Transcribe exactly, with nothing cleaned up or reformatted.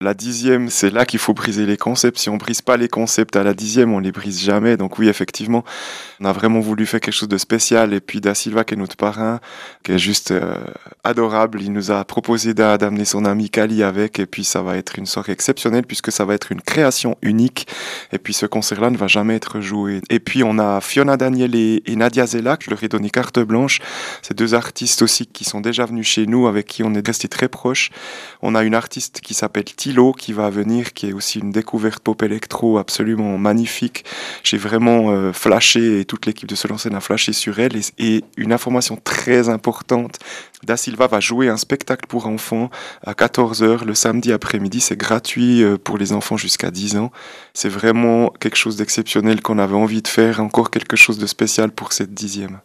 La dixième, c'est là qu'il faut briser les concepts. Si on brise pas les concepts à la dixième, on les brise jamais. Donc oui, effectivement, on a vraiment voulu faire quelque chose de spécial. Et puis Da Silva, qui est notre parrain, qui est juste euh, adorable, il nous a proposé d'a- d'amener son ami Kali avec. Et puis ça va être une soirée exceptionnelle puisque ça va être une création unique. Et puis ce concert-là ne va jamais être joué. Et puis on a Fiona Daniel et, et Nadia Zella, que je leur ai donné carte blanche. C'est deux artistes aussi qui sont déjà venus chez nous, avec qui on est resté très proches. On a une artiste qui s'appelle Tilo qui va venir, qui est aussi une découverte pop électro absolument magnifique. J'ai vraiment euh, flashé, et toute l'équipe de Seul en Scène a flashé sur elle. Et, et une information très importante, Da Silva va jouer un spectacle pour enfants à quatorze heures le samedi après-midi. C'est gratuit euh, pour les enfants jusqu'à dix ans. C'est vraiment quelque chose d'exceptionnel qu'on avait envie de faire, encore quelque chose de spécial pour cette dixième.